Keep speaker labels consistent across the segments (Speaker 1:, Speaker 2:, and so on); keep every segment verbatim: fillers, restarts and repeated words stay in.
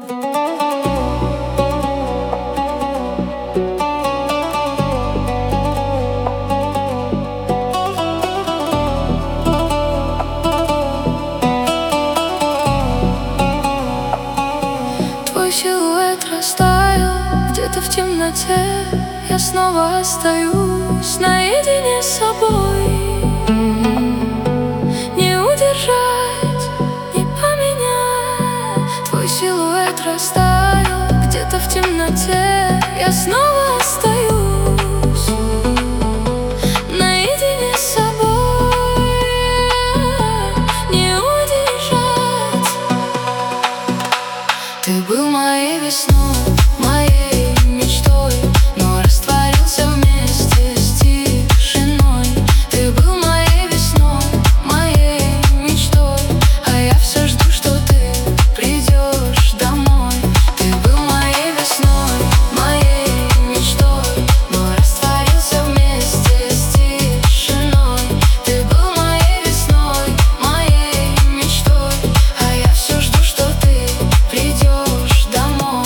Speaker 1: Твой силуэт растаял где-то в темноте. Я снова остаюсь наедине с собой. Не удержать, не поменять. Твой силуэт растаял где-то в темноте. Я снова остаюсь наедине с собой. Не удержать. Ты был моей весной, моей мечтой, но растворился вместе с тишиной. Ты был моей весной, моей мечтой, а я все жду, что ты придешь домой. Ты был моей весной, моей мечтой, но растворился вместе с тишиной. Ты был моей весной, моей мечтой, а я все жду, что ты придешь домой.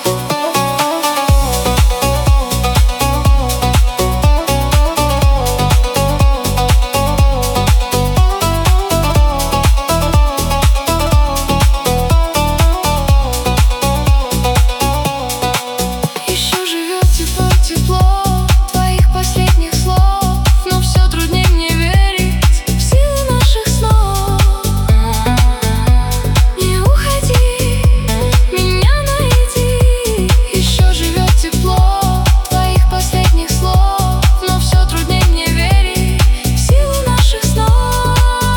Speaker 1: Еще живет тепло, тепло твоих последних слов, но все труднее мне верить в силу наших снов. Не уходи, меня найди. Еще живет тепло твоих последних слов, но все труднее мне верить в силу наших снов.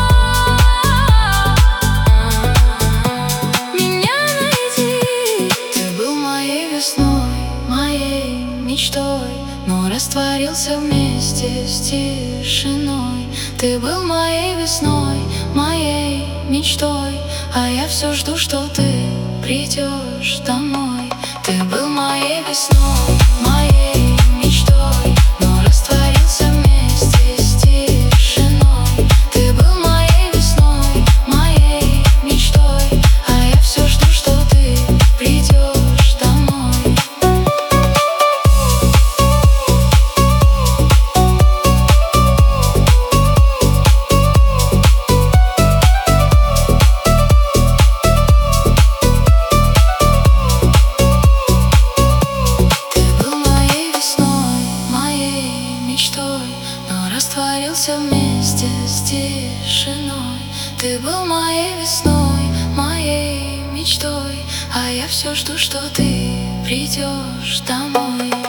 Speaker 1: Меня найди. Ты был моей весной, моей мечтой, но растворился вместе с тишиной. Ты был моей весной, моей мечтой, а я все жду, что ты придешь домой. Ты был моей весной, моей мечтой, но растворился вместе с тишиной. Ты был моей весной, моей мечтой, а я все жду, что ты придешь домой. Ты был моей весной, моей мечтой, но растворился вместе с тишиной. Ты был моей весной, моей мечтой, а я все жду, что ты придешь домой.